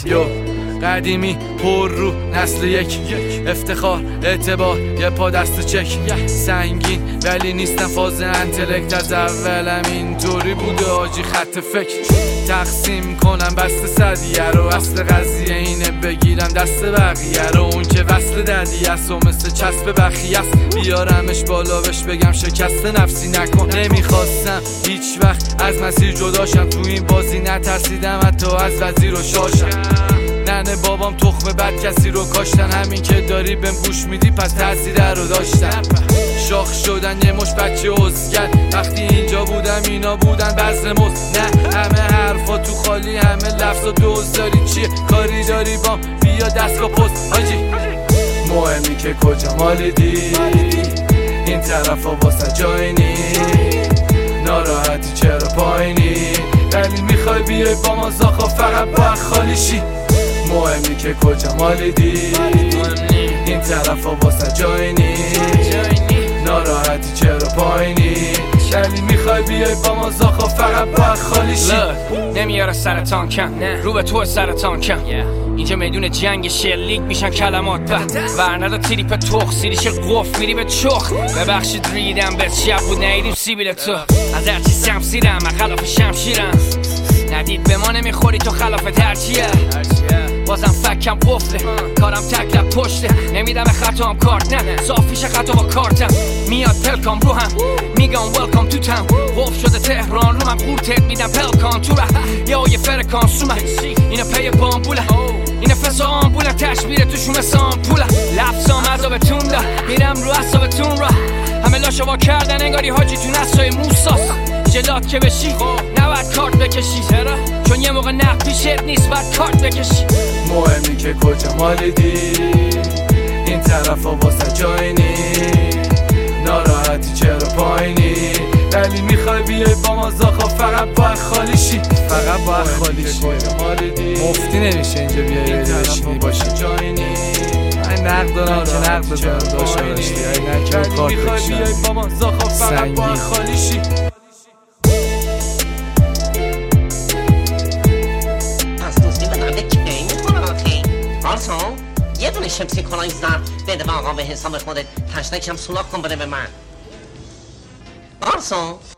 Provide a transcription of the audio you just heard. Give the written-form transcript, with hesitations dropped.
قدیمی پر رو نسل یک افتخار اعتبار یه پا دست چک سنگین ولی نیستم فاز انتلکت از اولم اینطوری بوده آجی خط فکر تقسیم کنم بست صدیه رو اصل قضیه اینه بگیرم دست بقیه رو اون که وصل دردی است و مثل چسب بخی است بیارمش بالا بش بگم شکست نفسی نکن نمیخواستم هیچ وقت از مسیر جداشم تو این بازی نترسیدم حتی از وزیر و شاشم ننه بابام تخم بد کسی رو کاشتن همین که داری بهم گوش میدی پس تاثیر رو داشتن شاخ شدن یه مش بچه عزگر وقتی اینجا بودم اینا بودن بذر مز نه همه حرفا تو خالی همه لفظ و دوز داری چیه کاری داری بام بیا دست با پست حاجی مهمی که کجا مالیدی این طرفا واسه جای نی ناراحتی چرا پایینی ولی میخوای بیای با ما زاخا فقط با خالی شی مهمی که کجا مالیدی این طرفا واسه جای نی ناراحتی چرا پایینی ولی میخوای بیای با ما زاخا فقط با خالی شی نمیاره سرطان کم رو به تو سرطان کم اینجا میدون جنگ شلیک میشن کلمات ورندا تریپ تخ سیریش قف میری به چخ ببخشید ریدم به شب بود نیدیم سیبیل تو از هرچی سمسیرم من خلاف شمشیرم ندید به ما نمیخوری تو خلاف ترچیه بازم فکم قفله کارم تکلب پشته نمیدم به خطام کارت نه صافیش خطا با کارتم میاد پلکام رو هم میگم welcome to town قف شده تهران رو من قورتت میدم پلکان تو ره یه فرکان سومه اینه پی بامبوله این نفس آمبوله تشبیره توشون مثل آمپوله لفظام عذابتون ده میرم رو عصابتون را همه لاشو با کردن انگاری حاجی تو نسای موساس جلات که بشی نباید کارت بکشی چون یه موقع نه پیشت نیست باید کارت بکشی مهمی که کجا مالیدی این طرفا واسه جای نی ناراحتی چرا پایینی ولی میخوای بیای با ما زاخا فقط باید خالی شی فقط باید خالی شی مفتی نمیشه اینجا بیای بشینی باشی جای نی من نقد دارم که نقد دارم داشتی ولی میخوای بیای با ما زاخا فقط باید خالی شی یه دونه شمسی کلاه زرد بده به آقا به حساب خودت تشنکم سولاخ کن بده به من آرسون